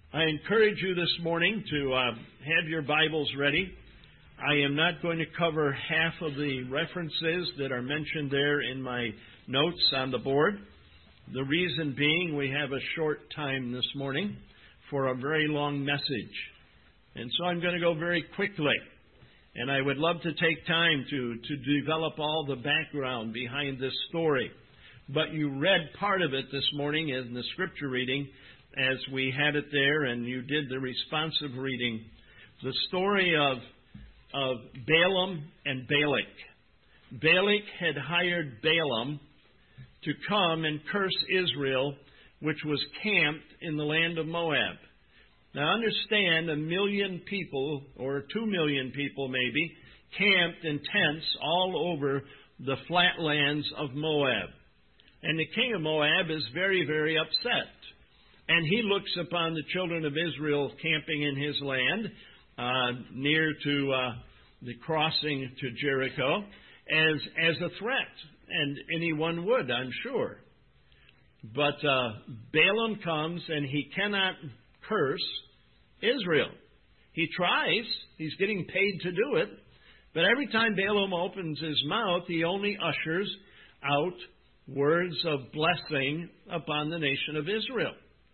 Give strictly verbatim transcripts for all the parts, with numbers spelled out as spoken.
I encourage you this morning to uh, have your Bibles ready. I am not going to cover half of the references that are mentioned there in my notes on the board. The reason being we have a short time this morning for a very long message. And so I'm going to go very quickly. And I would love to take time to, to develop all the background behind this story. But you read part of it this morning in the scripture reading as we had it there, and you did the responsive reading. The story of, of Balaam and Balak. Balak had hired Balaam to come and curse Israel, which was camped in the land of Moab. Now understand, a million people, or two million people maybe, camped in tents all over the flatlands of Moab. And the king of Moab is very, very upset. And he looks upon the children of Israel camping in his land, uh, near to uh, the crossing to Jericho, as, as a threat. And anyone would, I'm sure. But uh, Balaam comes and he cannot curse Israel. He tries. He's getting paid to do it. But every time Balaam opens his mouth, he only ushers out words of blessing upon the nation of Israel.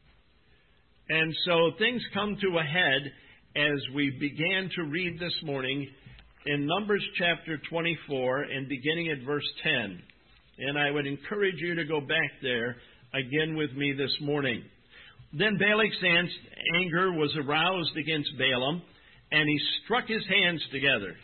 And so things come to a head as we began to read this morning in Numbers chapter twenty-four and beginning at verse ten. And I would encourage you to go back there again with me this morning. Then Balak's anger was aroused against Balaam, and he struck his hands together.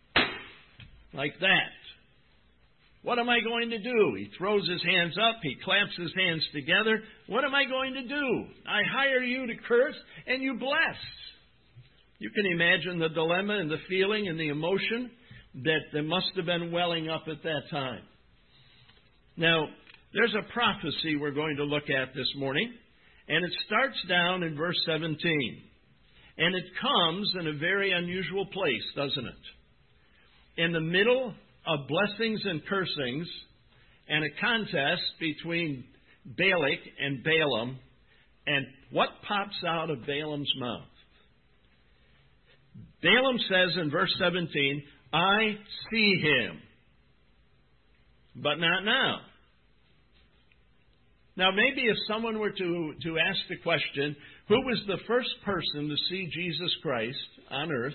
Like that. What am I going to do? He throws his hands up. He claps his hands together. What am I going to do? I hire you to curse, and you bless. You can imagine the dilemma and the feeling and the emotion that there must have been welling up at that time. Now, there's a prophecy we're going to look at this morning, and it starts down in verse seventeen. And it comes in a very unusual place, doesn't it? In the middle of blessings and cursings, and a contest between Balak and Balaam, and what pops out of Balaam's mouth? Balaam says in verse seventeen, I see him, but not now. Now maybe if someone were to, to ask the question, who was the first person to see Jesus Christ on earth?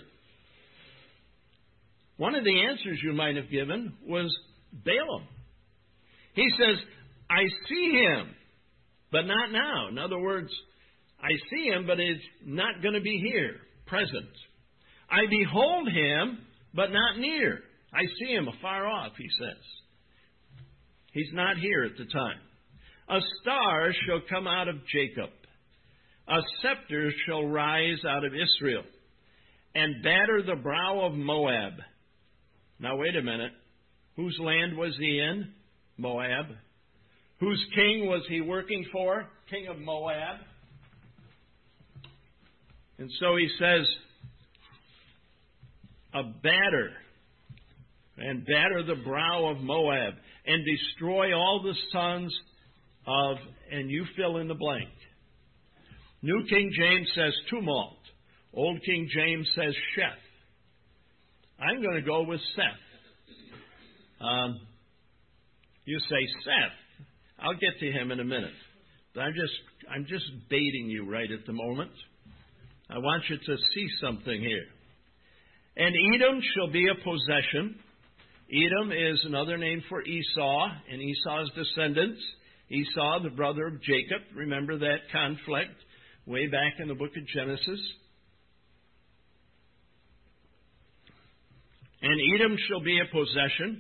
One of the answers you might have given was Balaam. He says, I see him, but not now. In other words, I see him, but it's not going to be here, present. I behold him, but not near. I see him afar off, he says. He's not here at the time. A star shall come out of Jacob. A scepter shall rise out of Israel, and batter the brow of Moab. Now, wait a minute. Whose land was he in? Moab. Whose king was he working for? King of Moab. And so he says, a batter, and batter the brow of Moab, and destroy all the sons of, and you fill in the blank. New King James says tumult. Old King James says Sheth. I'm going to go with Seth. Um, you say Seth. I'll get to him in a minute. But I'm just, I'm just baiting you right at the moment. I want you to see something here. And Edom shall be a possession. Edom is another name for Esau and Esau's descendants. Esau, the brother of Jacob. Remember that conflict way back in the book of Genesis. And Edom shall be a possession.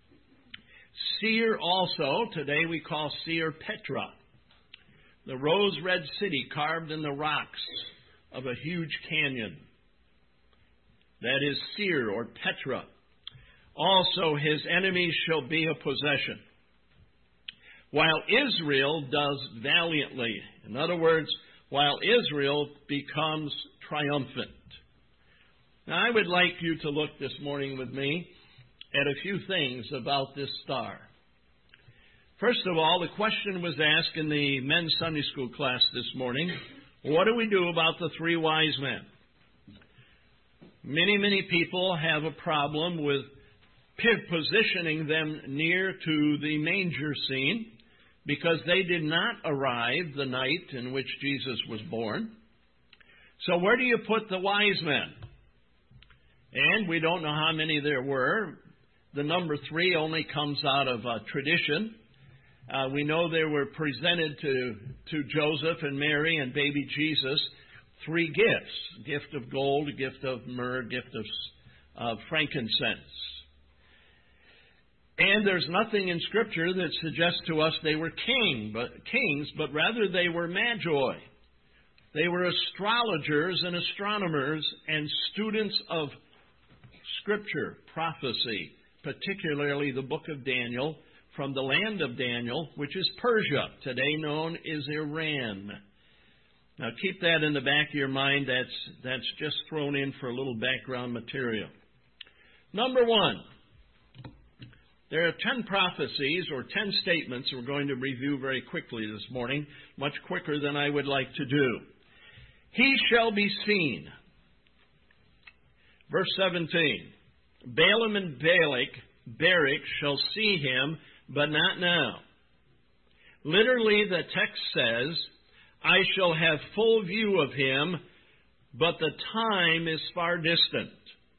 Seir also, today we call Seir Petra, the rose-red city carved in the rocks of a huge canyon. That is Seir or Petra. Also his enemies shall be a possession. While Israel does valiantly. In other words, while Israel becomes triumphant. Now, I would like you to look this morning with me at a few things about this star. First of all, the question was asked in the men's Sunday school class this morning, What do we do about the three wise men? Many, many people have a problem with positioning them near to the manger scene because they did not arrive the night in which Jesus was born. So where do you put the wise men? And we don't know how many there were. The number three only comes out of uh, tradition. Uh, we know they were presented to, to Joseph and Mary and baby Jesus three gifts: gift of gold, gift of myrrh, gift of uh, frankincense. And there's nothing in Scripture that suggests to us they were king, but, kings, but rather they were magi. They were astrologers and astronomers and students of Scripture, prophecy, particularly the book of Daniel, from the land of Daniel, which is Persia, today known as Iran. Now keep that in the back of your mind. That's, that's just thrown in for a little background material. Number one, there are ten prophecies or ten statements we're going to review very quickly this morning, much quicker than I would like to do. He shall be seen. Verse seventeen. Balaam and Balak, Barak shall see him, but not now. Literally, the text says, I shall have full view of him, but the time is far distant.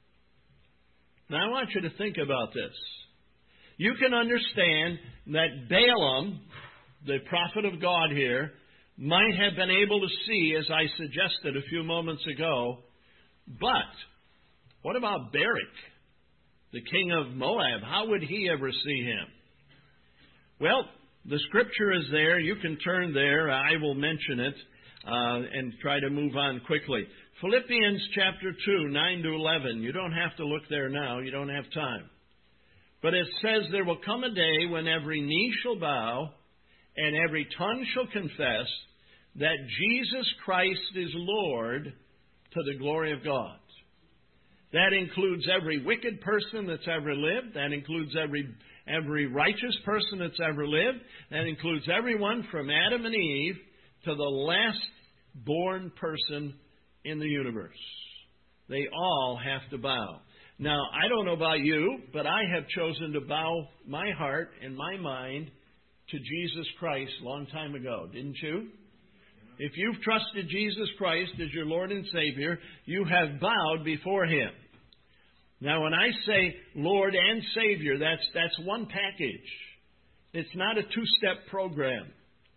Now, I want you to think about this. You can understand that Balaam, the prophet of God here, might have been able to see, as I suggested a few moments ago. But what about Barak, the king of Moab? How would he ever see him? Well, the Scripture is there. You can turn there. I will mention it uh, and try to move on quickly. Philippians chapter two, nine to eleven. You don't have to look there now. You don't have time. But it says, there will come a day when every knee shall bow and every tongue shall confess that Jesus Christ is Lord, to the glory of God. That includes every wicked person that's ever lived. That includes every, every righteous person that's ever lived. That includes everyone from Adam and Eve to the last born person in the universe. They all have to bow. Now, I don't know about you, but I have chosen to bow my heart and my mind to Jesus Christ a long time ago, didn't you? If you've trusted Jesus Christ as your Lord and Savior, you have bowed before Him. Now, when I say Lord and Savior, that's, that's one package. It's not a two-step program.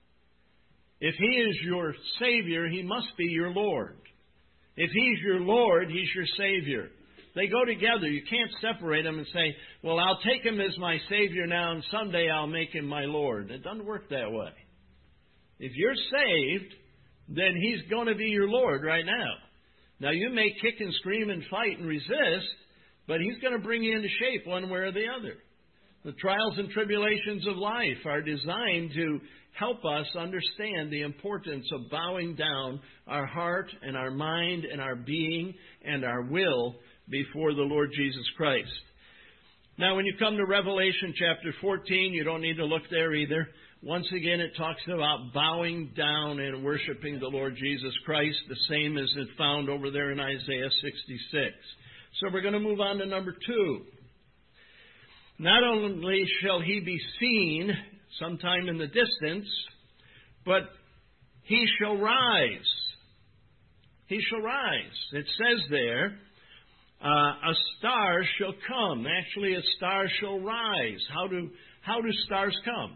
If He is your Savior, He must be your Lord. If He's your Lord, He's your Savior. They go together. You can't separate them and say, well, I'll take Him as my Savior now, and someday I'll make Him my Lord. It doesn't work that way. If you're saved, then He's going to be your Lord right now. Now, you may kick and scream and fight and resist, but He's going to bring you into shape one way or the other. The trials and tribulations of life are designed to help us understand the importance of bowing down our heart and our mind and our being and our will before the Lord Jesus Christ. Now, when you come to Revelation chapter fourteen, you don't need to look there either. Once again, it talks about bowing down and worshiping the Lord Jesus Christ, the same as it found over there in Isaiah sixty-six. So we're going to move on to number two. Not only shall He be seen sometime in the distance, but He shall rise. He shall rise. It says there, Uh, a star shall come. Actually, a star shall rise. How do, how do stars come?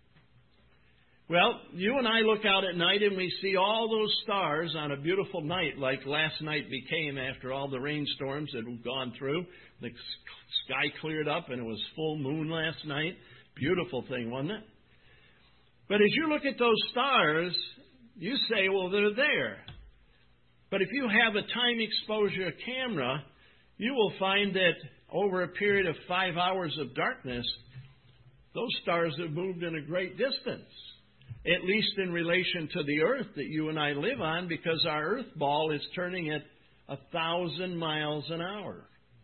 Well, you and I look out at night and we see all those stars on a beautiful night like last night became after all the rainstorms that we've gone through. The sky cleared up and it was full moon last night. Beautiful thing, wasn't it? But as you look at those stars, you say, well, they're there. But if you have a time exposure camera, you will find that over a period of five hours of darkness, those stars have moved in a great distance, at least in relation to the earth that you and I live on, because our earth ball is turning at a thousand miles an hour.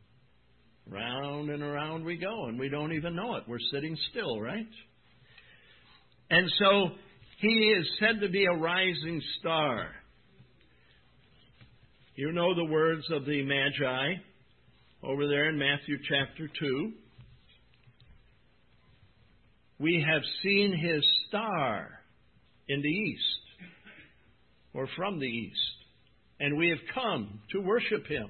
Round and around we go, and we don't even know it. We're sitting still, right? And so He is said to be a rising star. You know the words of the Magi over there in Matthew chapter two. We have seen his star in the east, or from the east, and we have come to worship him.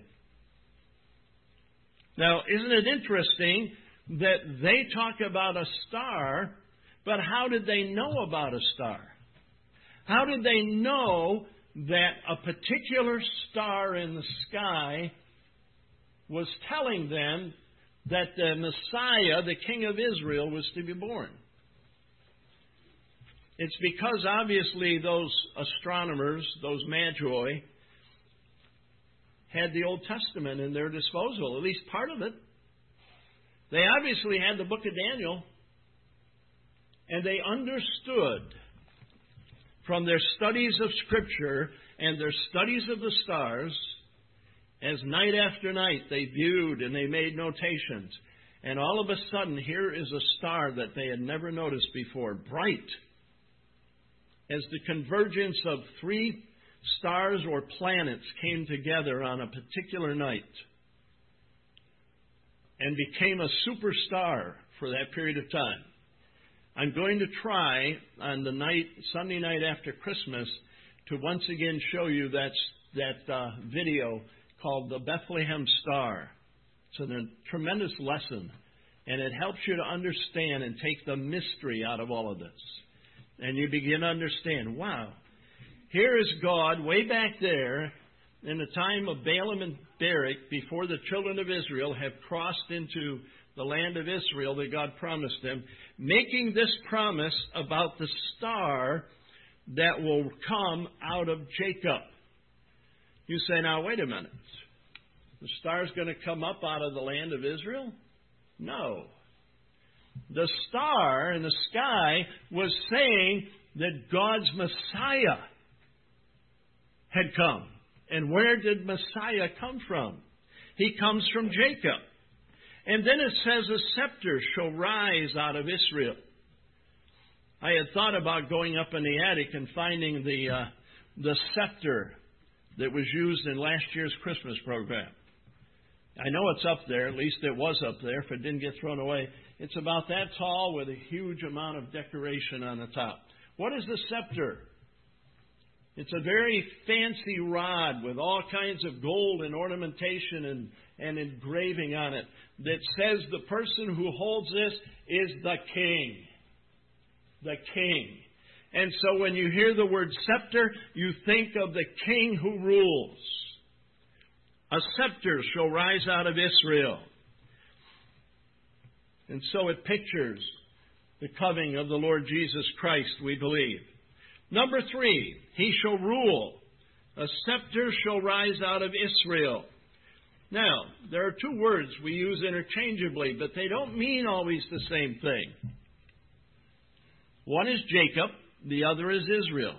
Now, isn't it interesting that they talk about a star, but how did they know about a star? How did they know that a particular star in the sky was telling them that the Messiah, the King of Israel, was to be born? It's because obviously those astronomers, those magi, had the Old Testament in their disposal, at least part of it. They obviously had the book of Daniel, and they understood from their studies of Scripture and their studies of the stars, as night after night they viewed and they made notations. And all of a sudden, here is a star that they had never noticed before, bright, as the convergence of three stars or planets came together on a particular night and became a superstar for that period of time. I'm going to try on the night, Sunday night after Christmas, to once again show you that, that uh, video called The Bethlehem Star. It's a tremendous lesson, and it helps you to understand and take the mystery out of all of this. And you begin to understand, wow, here is God way back there in the time of Balaam and Barak, before the children of Israel have crossed into the land of Israel that God promised them, making this promise about the star that will come out of Jacob. You say, now, wait a minute. The star's going to come up out of the land of Israel? No. The star in the sky was saying that God's Messiah had come. And where did Messiah come from? He comes from Jacob. And then it says a scepter shall rise out of Israel. I had thought about going up in the attic and finding the, uh, the scepter that was used in last year's Christmas program. I know it's up there, at least it was up there if it didn't get thrown away. It's about that tall with a huge amount of decoration on the top. What is the scepter? It's a very fancy rod with all kinds of gold and ornamentation and, and engraving on it that says the person who holds this is the king. The king. And so when you hear the word scepter, you think of the king who rules. A scepter shall rise out of Israel. And so it pictures the coming of the Lord Jesus Christ, we believe. Number three, he shall rule. A scepter shall rise out of Israel. Now, there are two words we use interchangeably, but they don't mean always the same thing. One is Jacob, the other is Israel.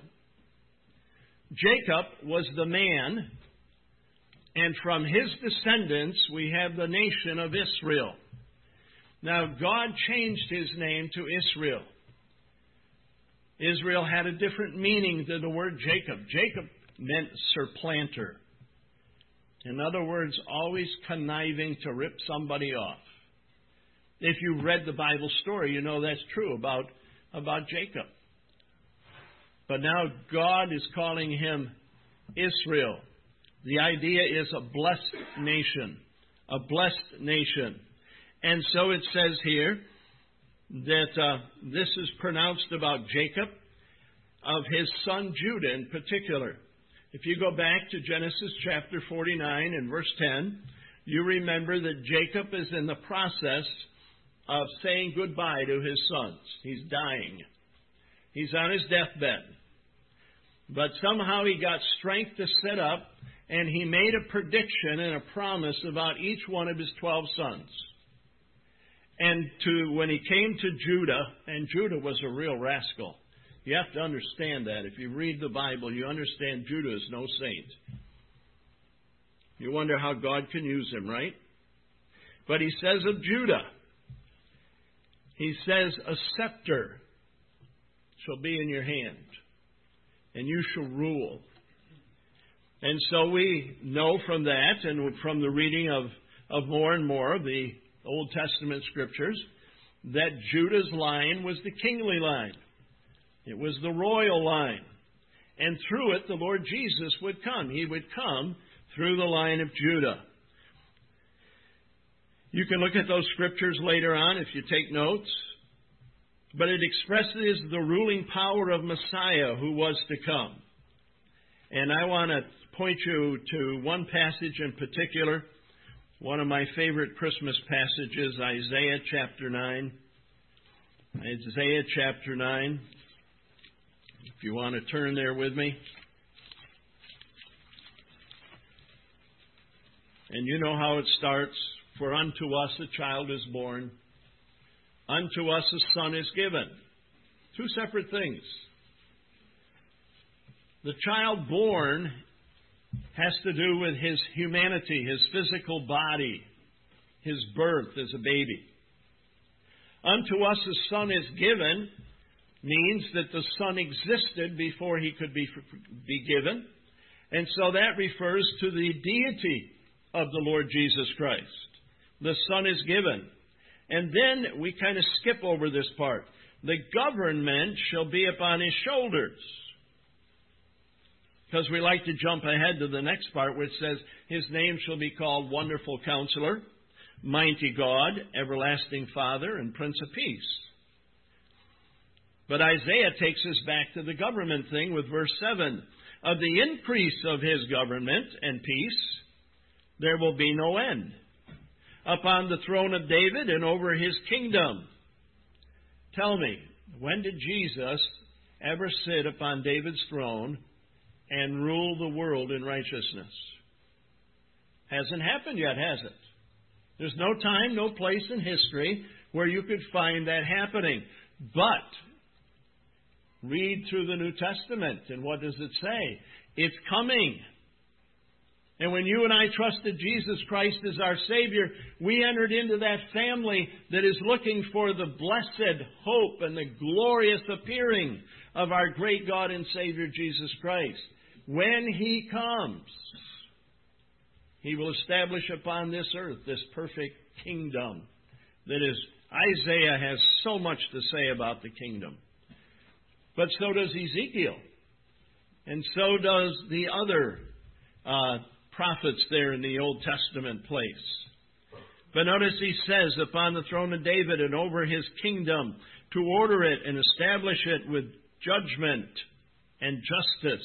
Jacob was the man, and from his descendants we have the nation of Israel. Now, God changed his name to Israel. Israel had a different meaning than the word Jacob. Jacob meant supplanter. In other words, always conniving to rip somebody off. If you read the Bible story, you know that's true about, about Jacob. But now God is calling him Israel. The idea is a blessed nation. A blessed nation. And so it says here that uh, this is pronounced about Jacob, of his son Judah in particular. If you go back to Genesis chapter forty-nine and verse ten, you remember that Jacob is in the process of saying goodbye to his sons. He's dying. He's on his deathbed. But somehow he got strength to sit up, and he made a prediction and a promise about each one of his twelve sons. And to when he came to Judah, and Judah was a real rascal. You have to understand that. If you read the Bible, you understand Judah is no saint. You wonder how God can use him, right? But he says of Judah, he says, a scepter shall be in your hand, and you shall rule. And so we know from that and from the reading of, of more and more of the Old Testament scriptures that Judah's line was the kingly line. It was the royal line. And through it, the Lord Jesus would come. He would come through the line of Judah. You can look at those scriptures later on if you take notes. But it expresses the ruling power of Messiah who was to come. And I want to point you to one passage in particular, one of my favorite Christmas passages, Isaiah chapter nine. Isaiah chapter nine. If you want to turn there with me. And you know how it starts. For unto us a child is born. Unto us a son is given. Two separate things. The child born has to do with his humanity, his physical body, his birth as a baby. Unto us a son is given means that the son existed before he could be, be given. And so that refers to the deity of the Lord Jesus Christ. The son is given. And then we kind of skip over this part. The government shall be upon his shoulders. Because we like to jump ahead to the next part which says, his name shall be called Wonderful Counselor, Mighty God, Everlasting Father, and Prince of Peace. But Isaiah takes us back to the government thing with verse seven. Of the increase of his government and peace, there will be no end. Upon the throne of David and over his kingdom. Tell me, when did Jesus ever sit upon David's throne and rule the world in righteousness? Hasn't happened yet, has it? There's no time, no place in history where you could find that happening. But read through the New Testament, and what does it say? It's coming. And when you and I trusted Jesus Christ as our Savior, we entered into that family that is looking for the blessed hope and the glorious appearing of our great God and Savior Jesus Christ. When He comes, He will establish upon this earth this perfect kingdom. That is, Isaiah has so much to say about the kingdom. But so does Ezekiel. And so does the other uh, prophets there in the Old Testament place. But notice he says, upon the throne of David and over his kingdom, to order it and establish it with judgment and justice.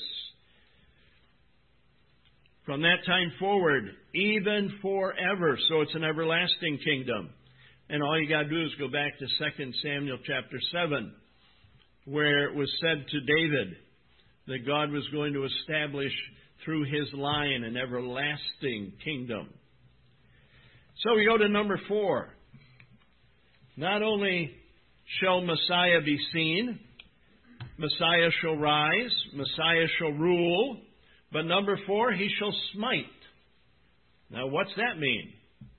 From that time forward, even forever. So it's an everlasting kingdom. And all you got to do is go back to Second Samuel chapter seven, where it was said to David that God was going to establish through his line an everlasting kingdom. So we go to number four. Not only shall Messiah be seen, Messiah shall rise, Messiah shall rule, but number four, he shall smite. Now what's that mean?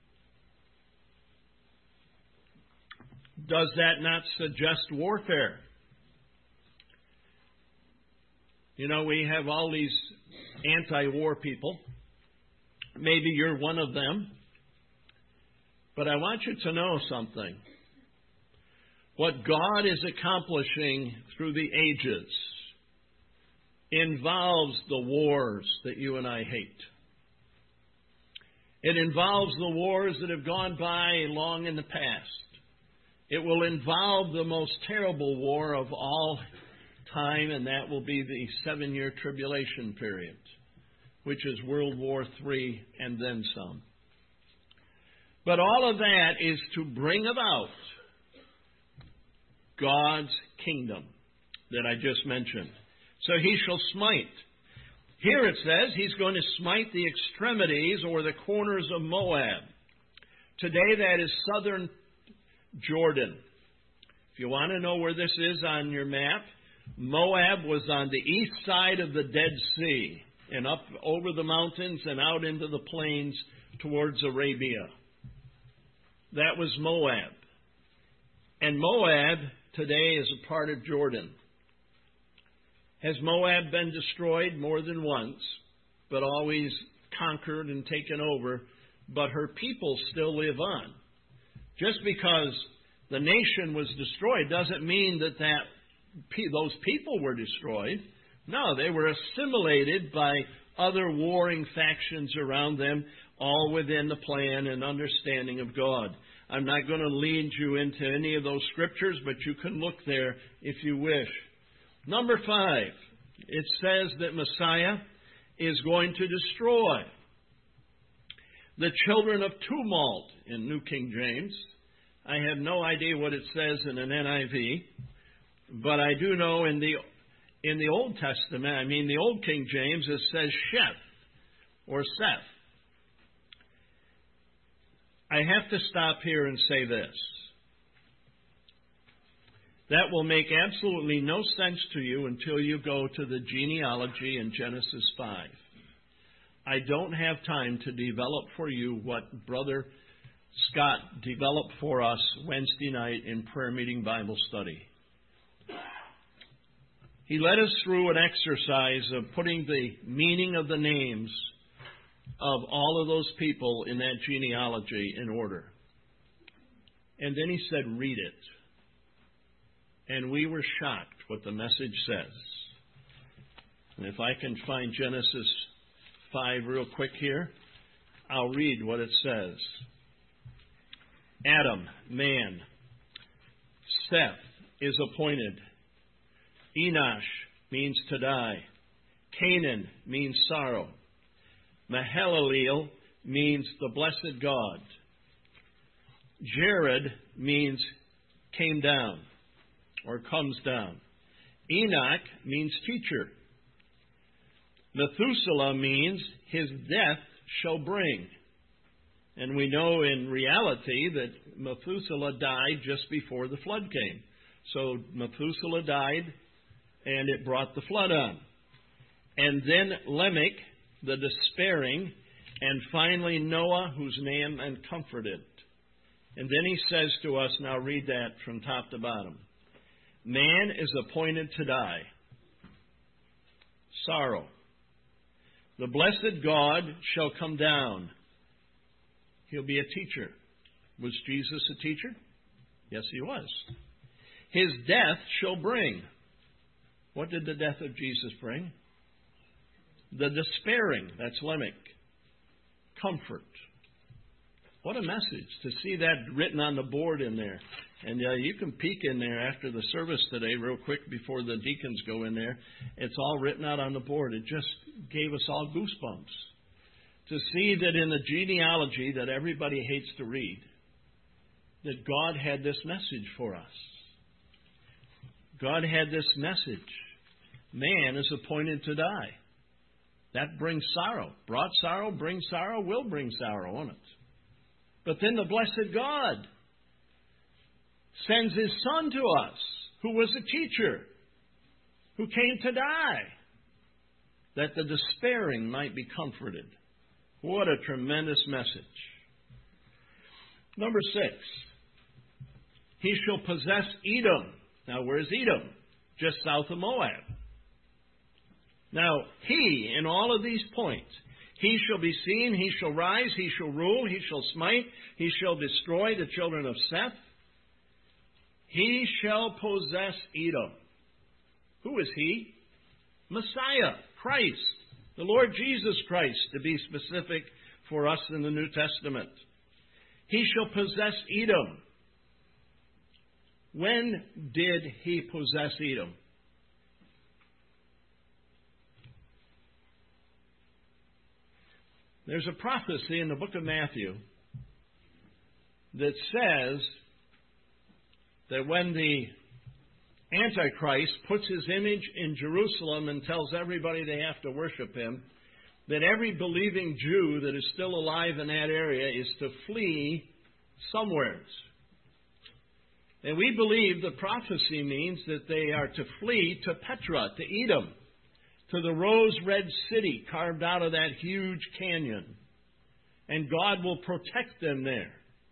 Does that not suggest warfare? You know, we have all these anti-war people. Maybe you're one of them. But I want you to know something. What God is accomplishing through the ages involves the wars that you and I hate. It involves the wars that have gone by long in the past. It will involve the most terrible war of all time, and that will be the seven-year tribulation period, which is World War Three and then some. But all of that is to bring about God's kingdom that I just mentioned. So he shall smite. Here it says he's going to smite the extremities or the corners of Moab. Today that is southern Jordan. If you want to know where this is on your map, Moab was on the east side of the Dead Sea and up over the mountains and out into the plains towards Arabia. That was Moab. And Moab today is a part of Jordan. Has Moab been destroyed? More than once. but always conquered and taken over, but her people still live on. Just because the nation was destroyed doesn't mean that, that those people were destroyed. No, they were assimilated by other warring factions around them, all within the plan and understanding of God. I'm not going to lead you into any of those scriptures, but you can look there if you wish. Number five, it says that Messiah is going to destroy the children of tumult in New King James. I have no idea what it says in an N I V, but I do know in the in the Old Testament, I mean the Old King James, it says Sheth or Seth. I have to stop here and say this. That will make absolutely no sense to you until you go to the genealogy in Genesis five. I don't have time to develop for you what Brother Scott developed for us Wednesday night in prayer meeting Bible study. He led us through an exercise of putting the meaning of the names of all of those people in that genealogy in order. And then he said, read it. And we were shocked what the message says. And if I can find Genesis five real quick here, I'll read what it says. Adam, man. Seth is appointed. Enosh means to die. Canaan means sorrow. Mahalalel means the blessed God. Jared means came down or comes down. Enoch means teacher. Methuselah means his death shall bring. And we know in reality that Methuselah died just before the flood came. So Methuselah died, and it brought the flood on. And then Lamech, the despairing, and finally Noah, whose name and comforted. And then he says to us, now read that from top to bottom. Man is appointed to die. Sorrow. The blessed God shall come down. He'll be a teacher. Was Jesus a teacher? Yes, he was. His death shall bring. What did the death of Jesus bring? The despairing. That's Lamech. Comfort. What a message to see that written on the board in there. And uh, you can peek in there after the service today real quick before the deacons go in there. It's all written out on the board. It just gave us all goosebumps to see that in the genealogy that everybody hates to read, that God had this message for us. God had this message. Man is appointed to die. That brings sorrow. Brought sorrow, brings sorrow, will bring sorrow, won't it? But then the blessed God sends His Son to us, who was a teacher, who came to die, that the despairing might be comforted. What a tremendous message. Number six, he shall possess Edom. Now, where's Edom? Just south of Moab. Now, he, in all of these points, he shall be seen, he shall rise, he shall rule, he shall smite, he shall destroy the children of Seth. He shall possess Edom. Who is he? Messiah, Christ, the Lord Jesus Christ, to be specific for us in the New Testament. He shall possess Edom. When did he possess Edom? There's a prophecy in the book of Matthew that says that when the Antichrist puts his image in Jerusalem and tells everybody they have to worship him, that every believing Jew that is still alive in that area is to flee somewheres. And we believe the prophecy means that they are to flee to Petra, to Edom, to the rose-red city carved out of that huge canyon. And God will protect them there.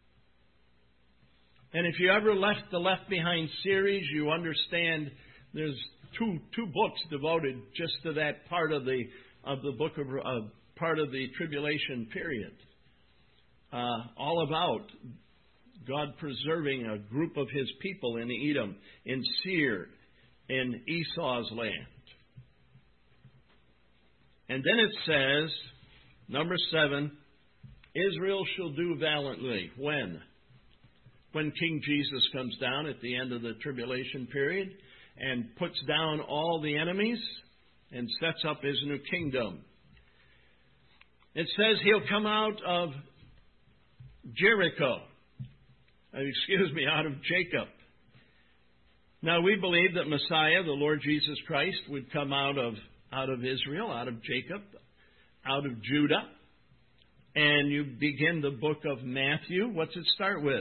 And if you ever left the Left Behind series, you understand there's two two books devoted just to that part of the of the book of uh, part of the tribulation period, uh, all about God preserving a group of His people in Edom, in Seir, in Esau's land. And then it says, number seven, Israel shall do valiantly. When? When King Jesus comes down at the end of the tribulation period and puts down all the enemies and sets up His new kingdom. It says He'll come out of Jericho. Excuse me, out of Jacob. Now we believe that Messiah, the Lord Jesus Christ, would come out of, out of Israel, out of Jacob, out of Judah. And you begin the book of Matthew. What's it start with?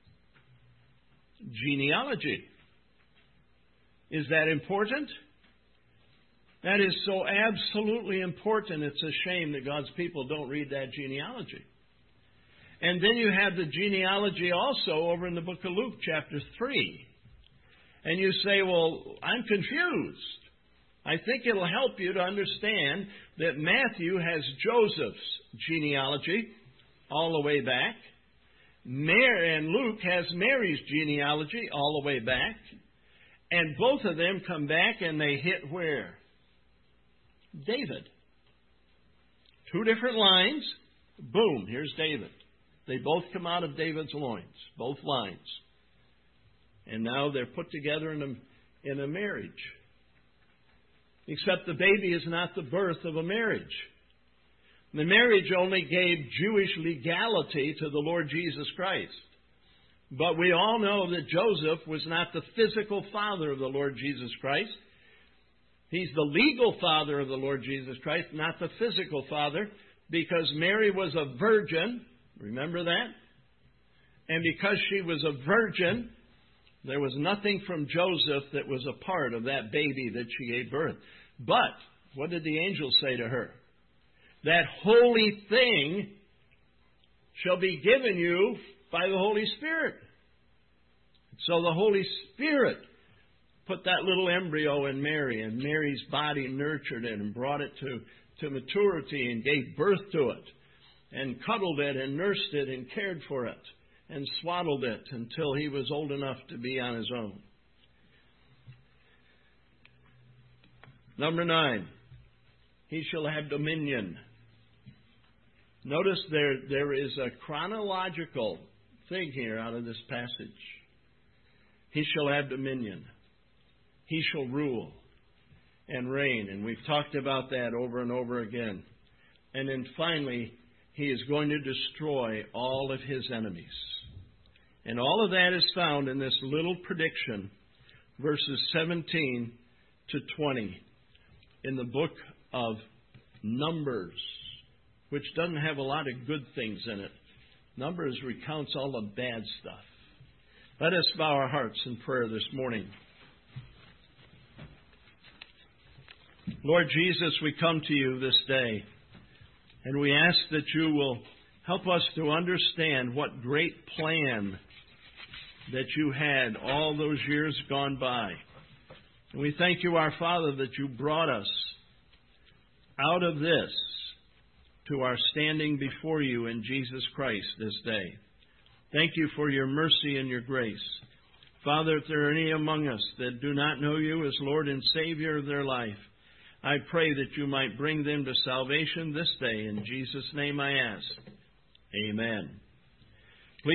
Genealogy. Is that important? That is so absolutely important. It's a shame that God's people don't read that genealogy. And then you have the genealogy also over in the book of Luke, chapter three. And you say, well, I'm confused. I think it'll help you to understand that Matthew has Joseph's genealogy all the way back. Mary, and Luke has Mary's genealogy all the way back. And both of them come back and they hit where? David. Two different lines. Boom, here's David. They both come out of David's loins, both lines. And now they're put together in a, in a marriage. Except the baby is not the birth of a marriage. The marriage only gave Jewish legality to the Lord Jesus Christ. But we all know that Joseph was not the physical father of the Lord Jesus Christ. He's the legal father of the Lord Jesus Christ, not the physical father, because Mary was a virgin. Remember that? And because she was a virgin, there was nothing from Joseph that was a part of that baby that she gave birth. But what did the angel say to her? That holy thing shall be given you by the Holy Spirit. So the Holy Spirit put that little embryo in Mary, and Mary's body nurtured it and brought it to, to maturity and gave birth to it, and cuddled it and nursed it and cared for it and swaddled it until he was old enough to be on his own. Number nine, he shall have dominion. Notice there, there is a chronological thing here out of this passage. He shall have dominion. He shall rule and reign. And we've talked about that over and over again. And then finally, he is going to destroy all of his enemies. And all of that is found in this little prediction, verses seventeen to twenty, in the book of Numbers, which doesn't have a lot of good things in it. Numbers recounts all the bad stuff. Let us bow our hearts in prayer this morning. Lord Jesus, we come to you this day, and we ask that you will help us to understand what great plan that you had all those years gone by. And we thank you, our Father, that you brought us out of this to our standing before you in Jesus Christ this day. Thank you for your mercy and your grace. Father, if there are any among us that do not know you as Lord and Savior of their life, I pray that you might bring them to salvation this day. In Jesus' name I ask. Amen.